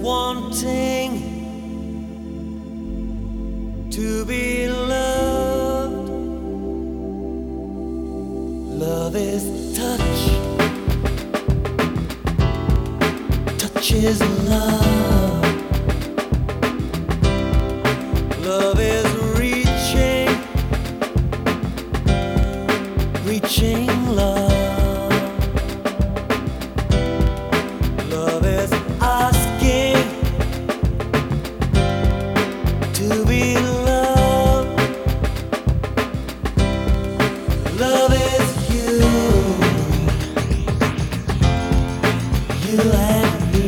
wanting to be loved. Love is touch. Touch is love. Love is reaching, reaching love. Love is asking to be loved. Love is you, you and me.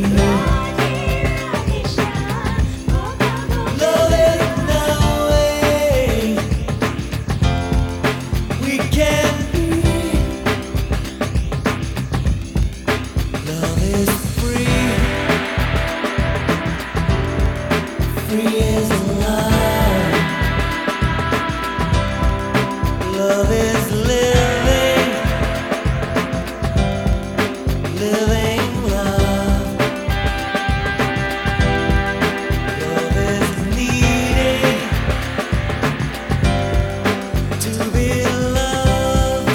Love is no way we can be. Love is free, free is love. Love is living, living love. Love is needing to be loved.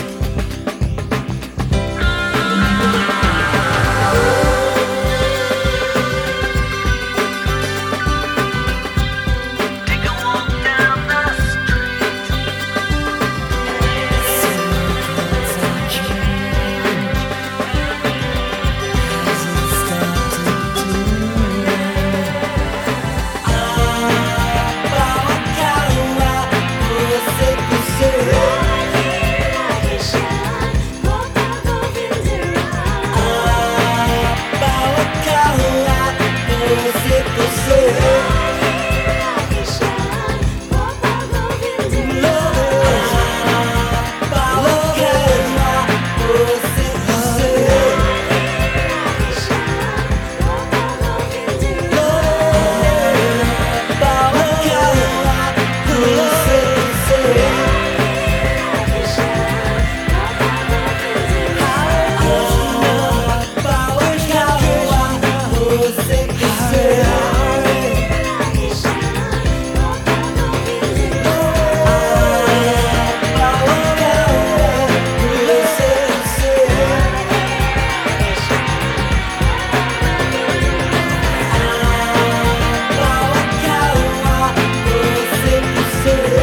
Take a walk down the street. Circles and change hasn't started to say